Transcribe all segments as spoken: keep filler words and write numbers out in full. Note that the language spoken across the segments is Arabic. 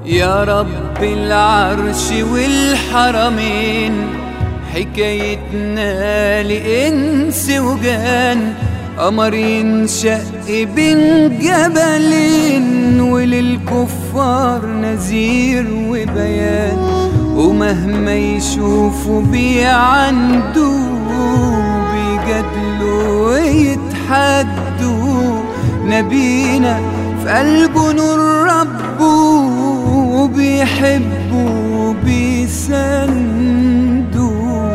يا رب العرش والحرمين، حكايتنا لإنس وجان، قمر ينشق بين جبلين، وللكفار نذير وبيان، ومهما يشوفوا بيعندوا بيجادلوا ويتحدوا، نبينا في قلبه نور ربه، وبيحبوا بيسندوا.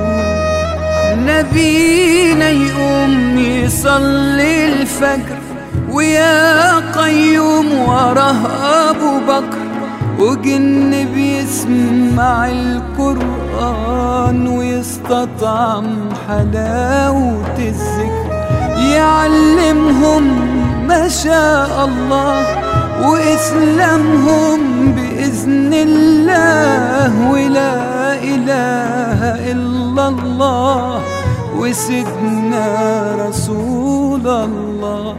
نبينا يقوم يصلي الفجر، ويا قيوم وراه أبو بكر، وجن بيسمع القرآن، ويستطعم حلاوة الذكر، يعلمهم ما شاء الله، وإسلامهم بإذن الله، ولا إله إلا الله، وسيدنا رسول الله.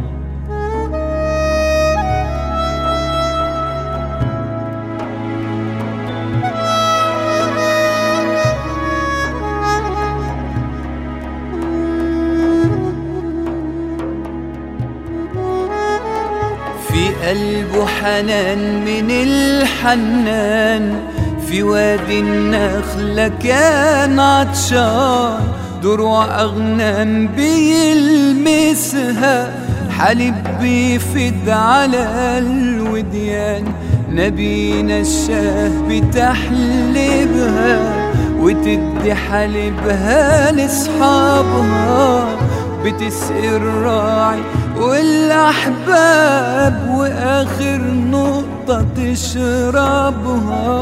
في قلبه حنان من الحنان، في وادي النخلة كان عطشان، دروع أغنام بيلمسها، حليب بيفد على الوديان، نبينا الشاه بتحلبها، وتدي حليبها لأصحابها، بتسقي الراعي والأحباب، وآخر نقطة تشربها.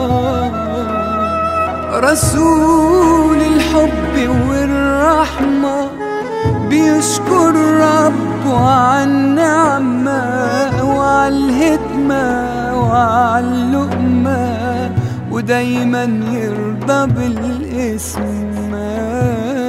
رسول الحب والرحمة بيشكر ربه على النعمة، وعلى الهدمة وعلى اللقمة، ودايما يرضى بالاسم.